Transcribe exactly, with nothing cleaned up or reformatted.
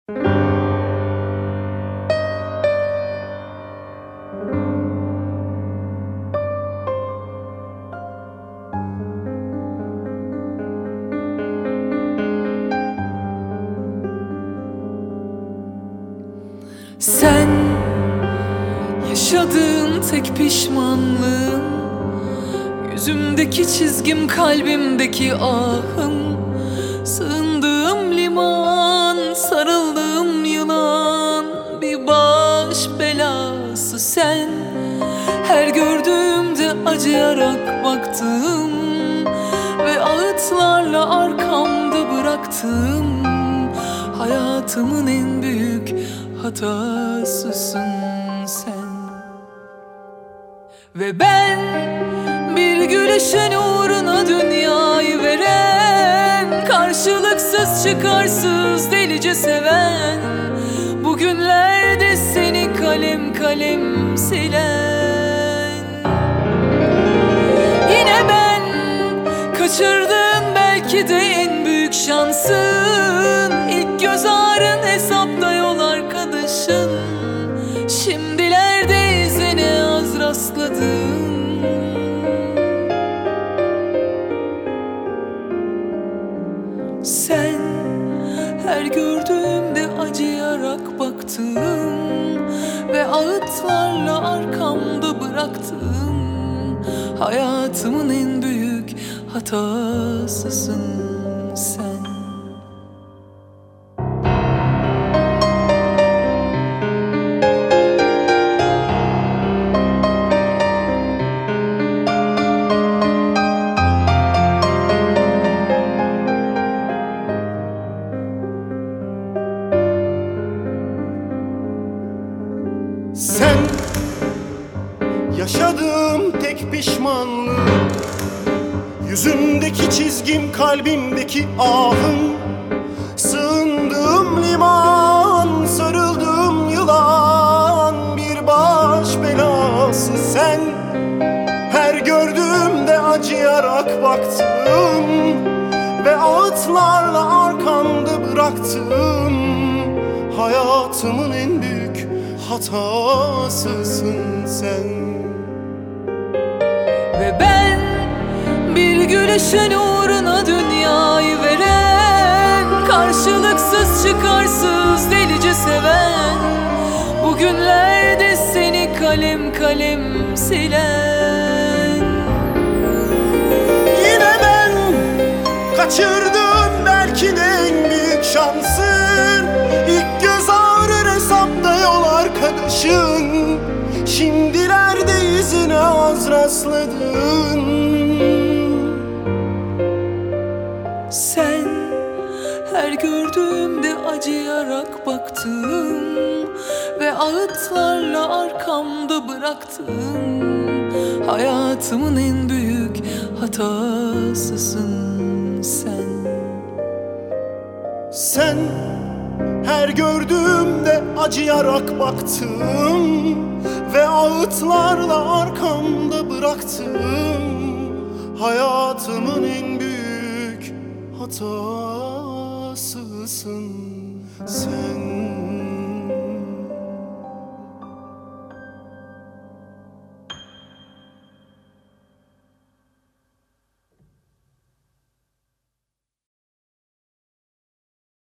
Sen yaşadığın tek pişmanlığım, yüzümdeki çizgim, kalbimdeki ahım, sığındığım liman, sarıldığım yılan, bir baş belası sen. Her gördüğümde acıyarak baktım ve ağıtlarla arkamda bıraktım. Hayatımın en büyük hatasısın sen. Ve ben bir gülüşün uğruna dünyayı veren, karşılıksız çıkarsız delice seven, bugünlerde seni kalem kalem silen. Yine ben kaçırdığın belki de en büyük şansın, İlk göz ağrın hesapta yol arkadaşın, şimdilerde izine az rastladım. Sen her gördüğümde acıyarak baktım ve ağıtlarla arkamda bıraktım. Hayatımın en büyük hatasısın sen. Sen yaşadığım tek pişmanlığım, yüzümdeki çizgim, kalbimdeki ahım, sığındığım liman, sarıldığım yılan, bir baş belası sen. Her gördüğümde acıyarak baktım ve ağıtlarla arkamda bıraktım. Hayatımın en büyük hatasısın sen. Ve ben bir gülüşün uğruna dünyayı veren, karşılıksız çıkarsız delice seven, bugünlerde seni kalem kalem silen. Yine ben kaçırdığım belki de en büyük şansın, İlk göz ağrır hesapta yol arkadaşın, şimdilerde izine az rastladın. Sen her gördüğümde acıyarak baktım ve ağıtlarla arkamda bıraktım. Hayatımın en büyük hatasısın sen. Sen her gördüğümde acıyarak baktım ve ağıtlarla arkamda bıraktım. Hayatımın en büyük hatasısın sen.